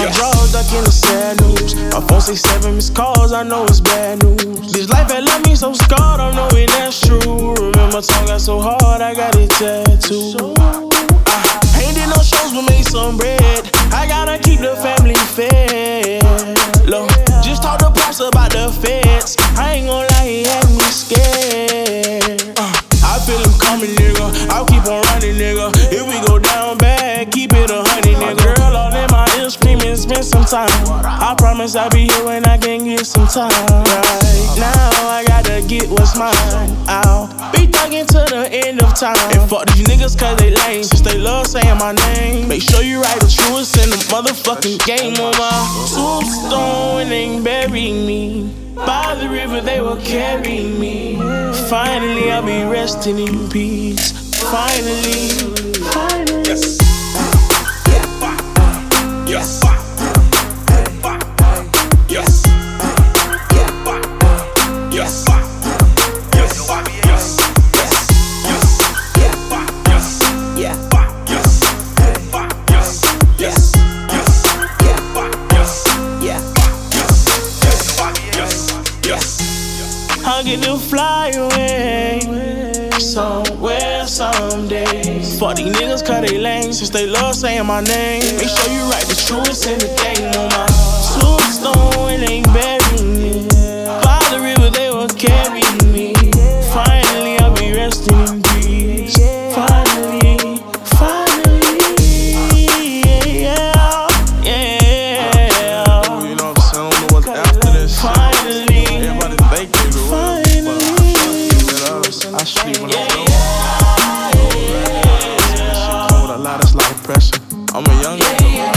my drawers, ducking the sad news. My phone say 7 missed calls, I know it's bad news. This life had left me so scarred, I'm knowing that's true. Remember, tongue got so hard, I got it tattooed. Ain't did no shows, but made some bread. I gotta keep the family fed. Look, just talk to Pops about the feds. I ain't gon' lie, he had me scared. I feel him coming, nigga. I'll keep on running, nigga. If we go down bad, keep it 100, nigga. Girl all in my ear screaming, spend some time. I promise I'll be here when I can get some time. Right now, I gotta get what's mine. I'll be thugging to the end of time. And fuck these niggas cause they lame, since they love saying my name. Make sure you write the truest in the motherfucking game on my tombstone and they bury me. By the river they will carry me. Finally I'll be resting in peace. Finally. Yes. Yes. Yes. Yes. Yes. I'll get to fly away somewhere someday. Fuck these niggas cause they lame, since they love saying my name. Make sure you write the truest in the game on my tombstone and they bury me. By the river they will carry me. Finally I'll be resting in peace. Finally, finally, yeah, yeah. You know what I'm saying? I don't know what's after this. Finally, everybody think they do. I sleep when I'm low. Come with a lot, that's a lot of pressure. I'm a young nigga.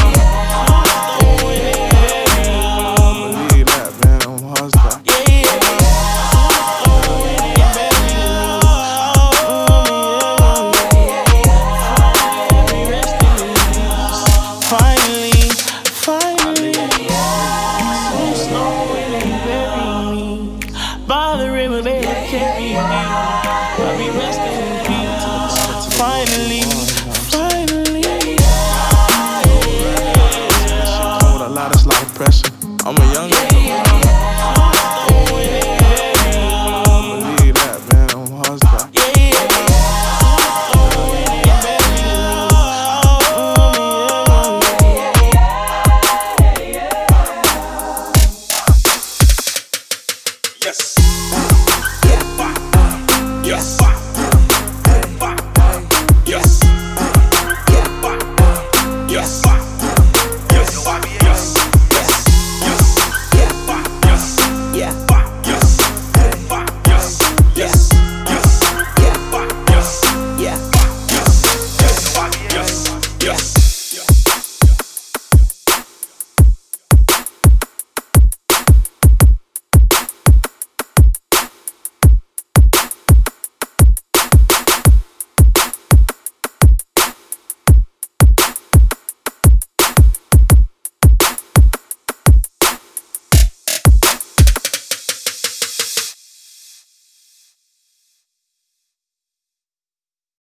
Believe that, man. I'm a hustler. Finally, finally.